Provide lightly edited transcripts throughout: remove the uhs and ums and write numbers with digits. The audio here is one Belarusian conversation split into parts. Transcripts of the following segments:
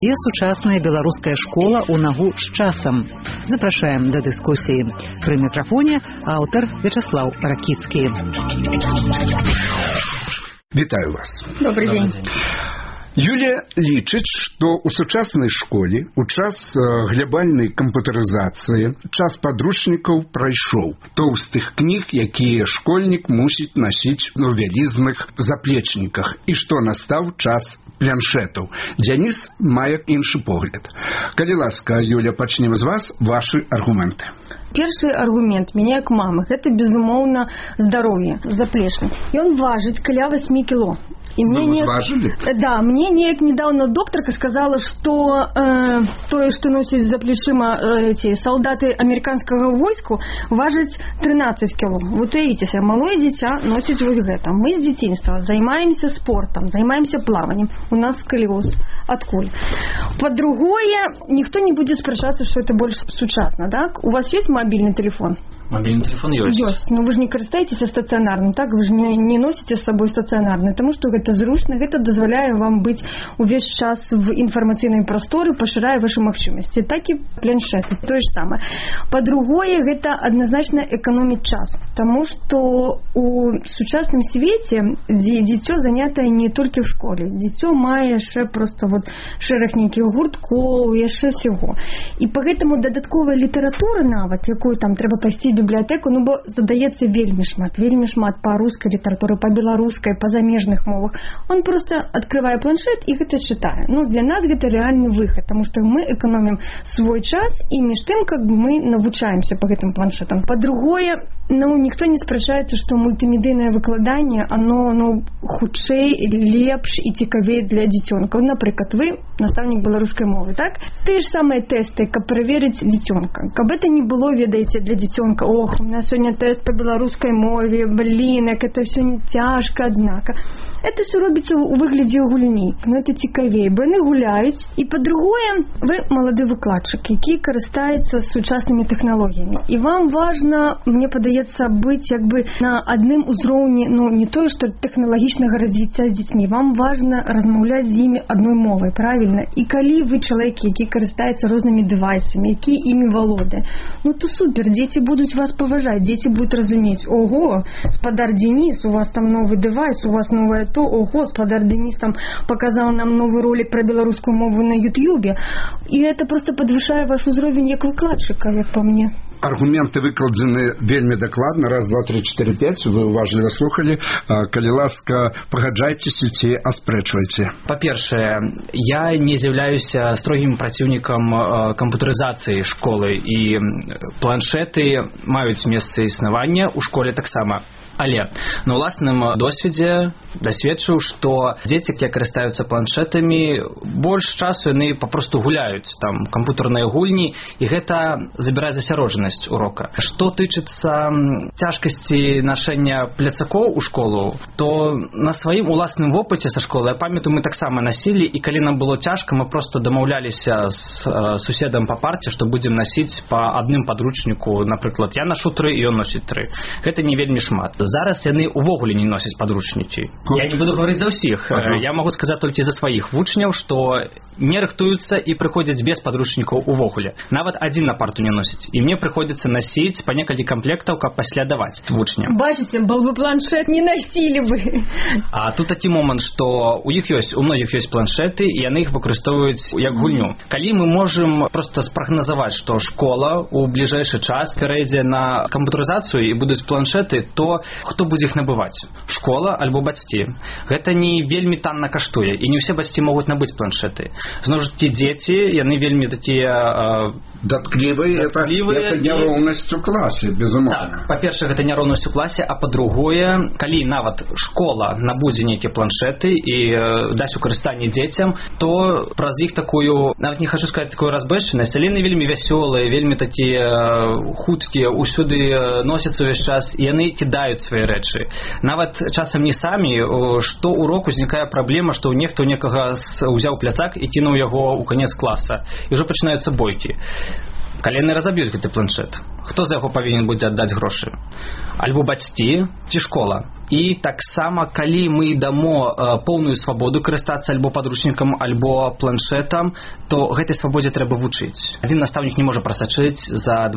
І сучасная беларуская школа ў нагу з часам. Запрашаем да дыскусіі. Пры мікрафоне аўтар Вячаслаў Ракіцкі. Вітаю вас. Добрый день. Юлія лічыць, што ў сучаснай школе ў час глябальнай камп'ютарызацыі час падручнікаў прайшоў. Тоўстых кніг, якія школьнік мусіць насіць у вялізных заплечніках, і што настаў час планшетаў. Дзяніс мае іншы погляд. Калі ласка, Юля, пачнем з вас вашы аргументы. Першы аргумент мяне як мамы, гэта безумоўна здароўе, заплечнік. Ён важыць каля 8 кіло. И мне да, мне неяк недавно докторка сказала, что тое, что носят за плечима эти солдаты американского войска, важит 13 кило. Вот видите, малое дитя носит вот это. Мы с детства занимаемся спортом, занимаемся плаванием. У нас сколиоз. Откуль? По-другое, никто не будет спрашиваться, что это больше сучасно, да? У вас есть мобильный телефон? Мобильный телефон есть. Ёсць, но вы же не карыстаетесь стационарным, так? Вы же не носите с собой стационарный, потому что это зручно, это дазваляе вам быть увесь час в информационной просторе, поширая ваши магчымасці. Так и планшеты, то же самое. По-другое, это однозначно экономить час, потому что у сучасным свете дитё занятое не только в школе. Дитё мае яшчэ просто вот шэраг нейкіх гурткоў, яшчэ всего. И поэтому додатковая литература нават, якую там трэба пайсці бібліятэку, ну бо задаецца вельмі шмат па рускай літаратуры, па беларускай, па замежных мовах. Он просто открывае планшет і гэта чытае. Ну, для нас гэта реальный выход, потому что мы экономим свой час і між тым, как бы мы навучаемся по гэтым планшетам. По-другое, ну, никто не спрашаецца, што мультымедыйнае выкладанне, оно хутчэй, лепш і цікавей для дзіцёнка. Напрыклад, вы настаўнік беларускай мовы, так? Тыя ж самыя тэсты, каб праверыць дзіцёнка. Каб это не было, ведаеце, для дзіцёнка, ох, у нас сегодня тест по белорусской мове, блин, как это все не тяжко, однако. Это все робится у выгляде гульні, но это цікавей, бо яны гуляюць. І по-другое, вы малады выкладчык, які карыстаецца сучаснымі тэхналогіямі. І вам важно, мне падаецца, быць як бы на адным узроўні, ну, не тое, што тэхналагічнага развіцця з дзецьмі. Вам важно размаўляць з імі адной мовай, правильно? І калі вы чалавек, які карыстаецца рознымі дэвайсамі, які імі валодае, ну, то супер, дзеці будуць вас паважаць, дзеці будуць разумець, ого, спадар Денис, у вас там новый девайс, у вас новое то, ого, спадар Денис там показал нам новый ролик про белорусскую мову на Ютьюбе. И это просто подвышае ваш узровень як выкладчыка, як по мне. Аргументы выкладзены вельмі дакладна. Раз, два, три, 4, 5. Вы уважліва слухали. Калі ласка, пагаджайцеся ці аспрэчвайце. Па-першае, я не з'яўляюся строгім праціўнікам камп'ютарызацыі школы, і планшеты маюць месца існавання ў школе таксама. Але на ўласным досведзе дасведчыў, што дзеці, якія карыстаюцца планшетамі, больш часу яны папросту гуляюць, там камп'ютарныя гульні, і гэта забірае засяроджанасць урока. Што тычыцца цяжкасці нашэння пляцакоў у школу, то на сваім уласным вопыце са школы, я памятаю, мы таксама насілі, і калі нам было цяжка, мы просто дамаўляліся з суседам па парце, што будзем насіць па адным падручніку, напрыклад, я ношу 3, і ён носіць 3. Гэта не вельмі шмат. Зараз яны увогуле не носяць падручнікі. Я не буду говорить за ўсіх. Я могу сказаць толькі за сваіх вучняў, што не рыхтуюцца і прыходзяць без падручнікаў увогуле. Нават адзін на парту не носіць. І мне прыходзіцца насіць па некалькі камплектаў, каб пасля даваць вучням. Бачыце, был бы планшет, не насілі бы. А тут такі момант, што у многіх ёсць планшеты, і яны іх выкарыстоўваюць як гульню. Калі мы можам проста спрагназаваць, што школа ў бліжэйшы час перайдзе на камп'ютарызацыю і будуць планшеты, то хто будзе іх набываць? Школа альбо бацькі. Гэта не вельмі танна каштуе, і не ўсе бацькі могуць набыць планшеты. Зноў ж такі дзеці, яны вельмі такія датклівыя, это няроўнасць у класе, безумоўна. Так, па-першае, гэта няроўнасць у класе, а па-другое, калі нават школа набудзе нейкія планшеты і дасць у карыстанне дзецям, то праз іх такую, нават не хочу сказаць такую разбэшчанасць, але яны вельмі вясёлыя, вельмі такія хуткія, усюды носяцца ўвесь час, і яны кідаюць свае рэчы. Нават часам не самі, што урок узнікае праблема, што нехта ў некага ўзяў пляцак і кінуў яго ў канец класа, і ўжо пачынаюцца бойкі. Калі яны разаб'юць гэты планшет, хто за яго павінен будзе аддаць грошы? Альбо бацькі ці школа? І таксама, калі мы дамо поўную свабоду карыстацца альбо падручнікам, альбо планшетам, то гэтай свабодзе трэба вучыць. Адзін настаўнік не можа прасачыць за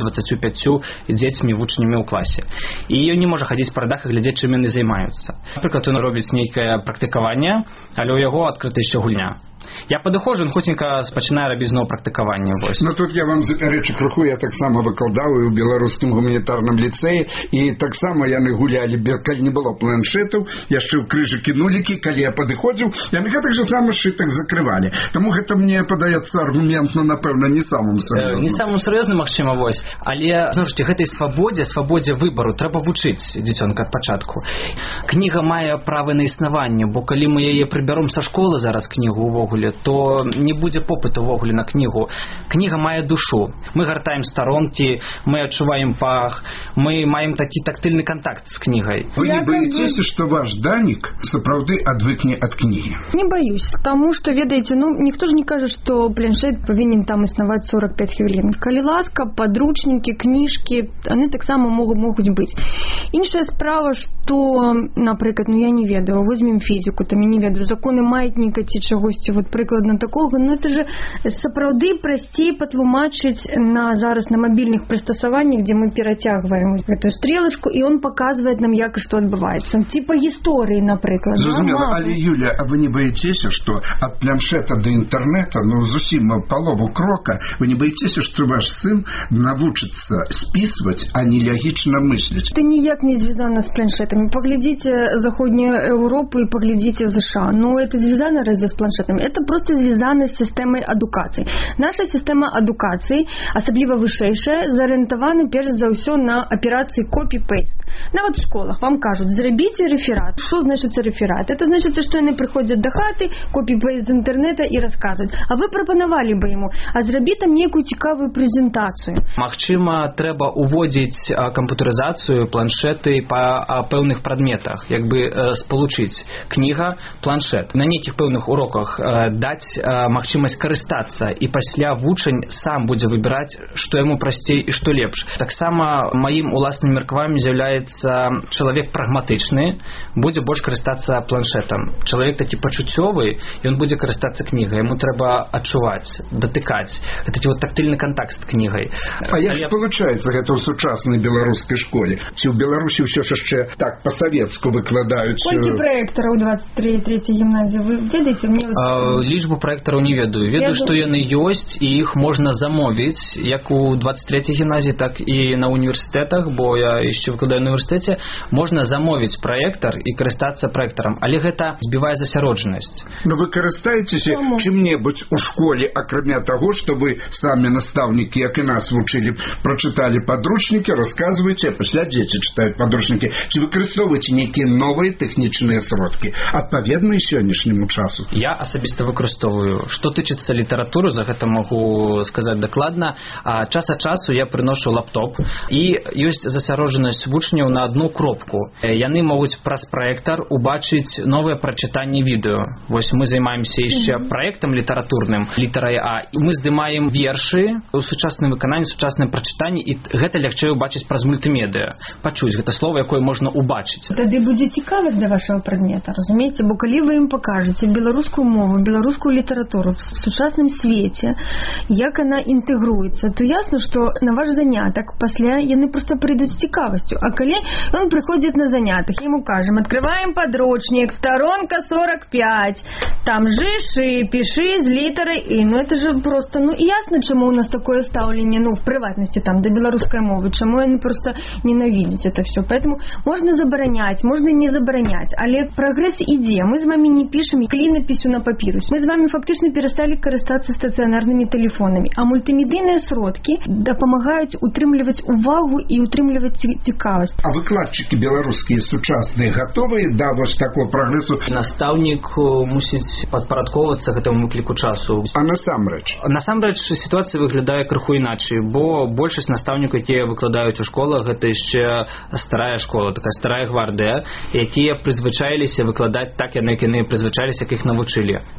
20-25 дзецьмі, вучнямі ў класе. І ён не можа хадзіць па радах і глядзець, чым яны займаюцца. Напрыклад, ён робіць нейкае практыкаванне, але ў яго адкрыта яшчэ гульня. Я падыходжу, ён хутенька пачынае рабіць зноў практыкаванне. Ну тут я вам запярэчу крыху, я таксама выкладаў і ў беларускім гуманітарным ліцэі, і таксама яны гулялі, калі не было планшетаў, яшчэ ў крыжыкі нулікі, калі я падыходзіў, яны гэтак жа сама сшытак закрывалі. Таму гэта мне падаецца аргумент, ну, напэўна, не самым сур'ёзным. Не самым сур'ёзным, магчыма, вось, але, зноў ж такі, гэтай свабодзе выбару трэба вучыць дзіцёнка ад пачатку. Кніга мае права на існаванне, бо калі мы яе прыбяром са школы зараз кнігу ўвогуле, то не будзе попыту ўвогуле на кнігу. Кніга мае душу. Мы гартаем старонкі, мы адчуваем пах, мы маем такі тактыльны контакт з кнігай. Вы не боіцеся, што ваш данік сапраўды адвыкне ад кнігі? Не боюсь, таму што, ведаеце, ну, ніхто ж не кажа, што планшет павінен там існаваць 45 хвілін. Калі ласка, падручнікі, кніжкі, яны таксама могуць быць. Іншая справа, што, напрыклад, ну, я не ведаю, возьмем фізіку, там я не ведаю, законы маятніка ці чагосьці, вот прыкладна такога, ну это же сапраўды прасцей патлумачыць зараз на мабільных прыстасаваннях, дзе мы перацягваем гэтую стрелачку, і он паказвае нам, як і што адбываецца. Типа гісторыі, напрыклад. Зразумела, але, Юля, а вы не боіцеся, што ад планшета да інтэрнета, ну, зусім палову крока, вы не боіцеся, што ваш сын навучыцца спісваць, а не лягічна мысліць? Это ніяк не звязана з планшетамі. Паглядзіце Заходнюю Еўропу і паглядзіце США. Ну, это звязана разве з планшетамі? Это просто звязана з сістэмай адукацыі. Наша сістэма адукацыі, асабліва вышэйшая, зарыентавана перш за ўсё на аперацыі copy-paste. Нават в школах вам кажуць, зрабіце рэферат. Што значыцца рэферат? Это значыцца, што яны прыходзяць да хаты, copy-paste з інтэрнэта і расказваюць. А вы прапанавалі бы яму, а зрабі там нейкую цікавую прэзентацыю. Магчыма, трэба уводзіць кампутарызацыю, планшеты па пэўных прадметах, як бы спалучыць кніга, планшет. На нейкіх пэўных уроках даць магчымасць карыстацца, і пасля вучань сам будзе выбіраць, што яму прасцей і што лепш. Таксама маім уласным меркаваннем з'яўляецца чалавек прагматычны, будзе больш карыстацца планшетам. Чалавек такі пачуццёвы, ён будзе карыстацца кнігай, яму трэба адчуваць, датыкаць. Гэта вот тактыльны контакт з кнігай. А як спалучаецца гэта ў сучаснай беларускай школе? Ці ў Беларусі ўсё ж яшчэ так па-савецку выкладаюць? Колькі праектараў у 23-й гімназіі? Вы ведаеце мне? Лічбу праектараў не ведаю. Ведаю, што яны ёсць, і іх можна замовіць, як у 23-й гімназіі, так і на універсітэтах, бо я яшчэ выкладаю на універсітэце, можна замовіць праектар і карыстацца праектарам, але гэта збівае засяроджанасць. Но вы карыстаецеся чым-небудзь у школе, акрамя таго, што вы самі настаўнікі, як і нас вучылі, прачыталі падручнікі, расказваеце, а пасля дзеці чытаюць падручнікі. Ці выкарыстоўваеце нейкія новыя тэхнічныя сродкі, адпаведныя сённяшняму часу? Я асабіста выкарыстоўваю. Што тычыцца літаратуры, за гэта магу сказаць дакладна, час ад часу я прыношу лаптоп, і ёсць засяроджанасць вучняў на одну кропку. Яны могуць праз праектар убачыць новае прачытанне відэо. Вось мы займаемся яшчэ праектам літаратурным, літарай А, і мы здымаем вершы у сучасным выкананні, сучасным прачытанні, і гэта лягчэй убачыць праз мультымедыа, пачуць гэта слово, якое можна убачыць. Тады будзе цікавасць да вашага прадмета, разумееце, бо калі вы ім пакажаце беларускую мову, беларускую літаратуру в сучасным свеце, як она інтэгруецца, то ясна, што на ваш занятак пасля яны проста прыйдуць з цікавасцю. А калі ён прыходзіць на занятак, яму кажам, открываем падручнік, сторонка 45, там жышы, пішы з літарай І. Ну это же просто, ну ясна, чаму у нас такое стаўленне, ну в прыватнасці там да беларускай мовы, чаму яны просто ненавідзяць это все. Поэтому можна забараняць, можна не забараняць, але прагрэс ідзе. Мы з вами не пішем клінапісю на папірусе. Мы з вами фактычна перасталі карыстацца стацыянарнымі тэлефонамі, а мультымедыйныя сродкі дапамагаюць утрымліваць увагу і утрымліваць цікавасць. А выкладчыкі беларускія сучасныя гатовыя да вось такого прагрэсу? Настаўнік мусіць падпарадковацца гэтаму выкліку часу. А насамрэч сітуацыя выглядае крыху іначай, бо большасць настаўнікаў, якія выкладаюць у школах, гэта яшчэ старая школа, такая старая гвардыя, якія прызвычаіліся выкладаць так, як яны прызвычаіліся, як іх навучылі.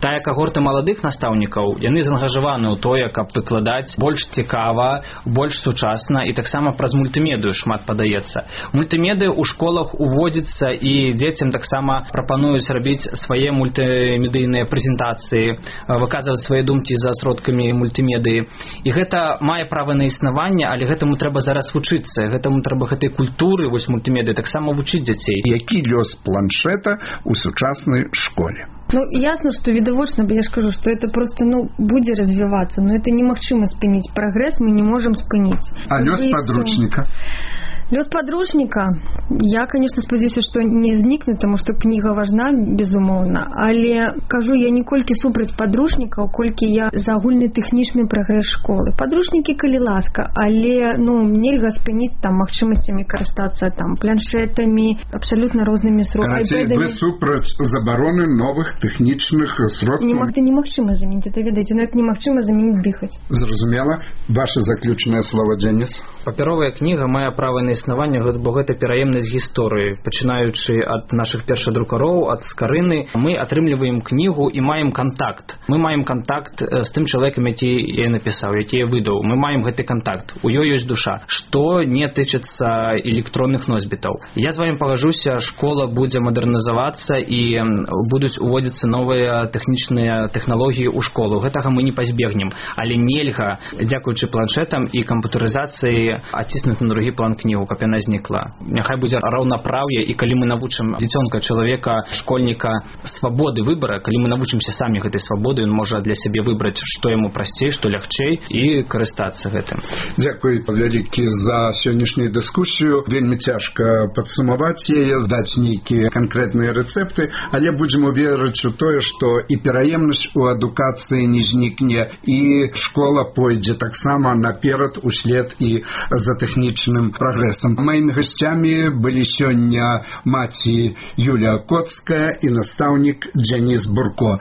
Тая кагорта маладых настаўнікаў, яны заангажаваны ў тое, каб выкладаць больш цікава, больш сучасна і таксама праз мультымедыю шмат падаецца. Мультымедыя ў школах уводзіцца і дзецям таксама прапануюць рабіць свае мультымедыйныя прэзентацыі, выказваць свае думкі за сродкамі мультымедыі. І гэта мае права на існаванне, але гэтаму трэба зараз вучыцца, гэтаму трэба гэтай культуры, вось мультымедыі, таксама вучыць дзяцей. Які лёс планшета ў сучаснай школе? Ясно, что видовочно, я же скажу, что это просто, будет развиваться, но это немагчыма спыніць. Прогресс мы не можем спыніць. А лёс подручника? Лёс подручника, я, конечно, спадзяюся, што не знікне, тому што кніга важна, безумоўна, але, кажу, я не колькі супраць подручнікаў, колькі я за агульны тэхнічны прагрэс школы. Подручнікі, калі ласка, але, нельга спыніць там магчымасцямі карыстацца там планшетамі, абсалютна рознымі сродкамі. Карацей, вы супраць забароны новых тэхнічных сродкаў? Это немагчыма заменіць, это ведаеце, но это немагчыма заменіць дыхаць. Зразумела. Ваше заключнае слово, Дзеніс? Папяровая кніга мае права на існаванне, бо гэта пераемнасць гісторыі. Пачынаючы ад нашых першадрукароў, ад скарыны, мы атрымліваем кнігу і маем кантакт. Мы маем кантакт з тым чалавекам, які я напісаў, які я выдаў. Мы маем гэты кантакт. У ёй ёсць душа. Што не тычыцца электронных носьбітаў. Я з вами пагажуся, школа будзе мадэрнізавацца і будуць уводзіцца новыя тэхнічныя тэхналогіі ў школу. Гэтага мы не пазбегнем. Але нельга, дзякуючы планшетам і кампутарызацыі, адціснуць на другі план кнігу, каб яна знікла. Няхай будзе раўнапраўе, і калі мы навучым дзіцёнка, чалавека, школьніка свабоды выбара, калі мы навучымся самі гэтай свабоды, ён можа для сябе выбраць, што яму прасцей, што лягчэй, і карыстацца гэтым. Дзякуй вялікі за сённяшнюю дыскусію. Вельмі цяжка падсумаваць яе, здаць нейкія канкрэтныя рэцэпты, але будзем верыць у тое, што і пераемнасць у адукацыі не знікне, і школа пойдзе таксама наперад услед і за тэхнічным прогрессом. Моими гостями были сегодня маці Юлия Коцкая и наставник Дзеніс Бурко.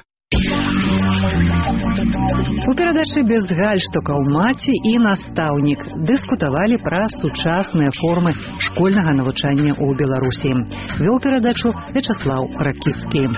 У перадачы без гальштукаў маці і настаўнік дыскутавалі пра сучасныя формы школьнага навучання ў Беларусі. Вёў перадачу Вячаслаў Ракіцкі.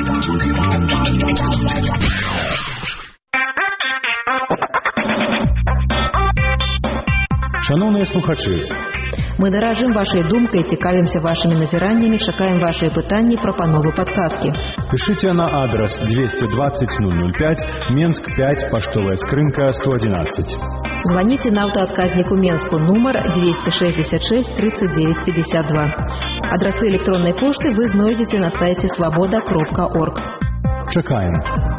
Шановныя слухачы, мы даражым вашай думкай, цікавімся вашымі назіраннямі, чакаем вашыя пытанні, прапановы, падказкі. Пишите на адрес 220 005, Менск 5, поштовая скрынка 111. Звоните на автоотказнику Менску, номер 266 39 52. Адресы электронной почты вы знойдете на сайте svoboda.org. Чакаем.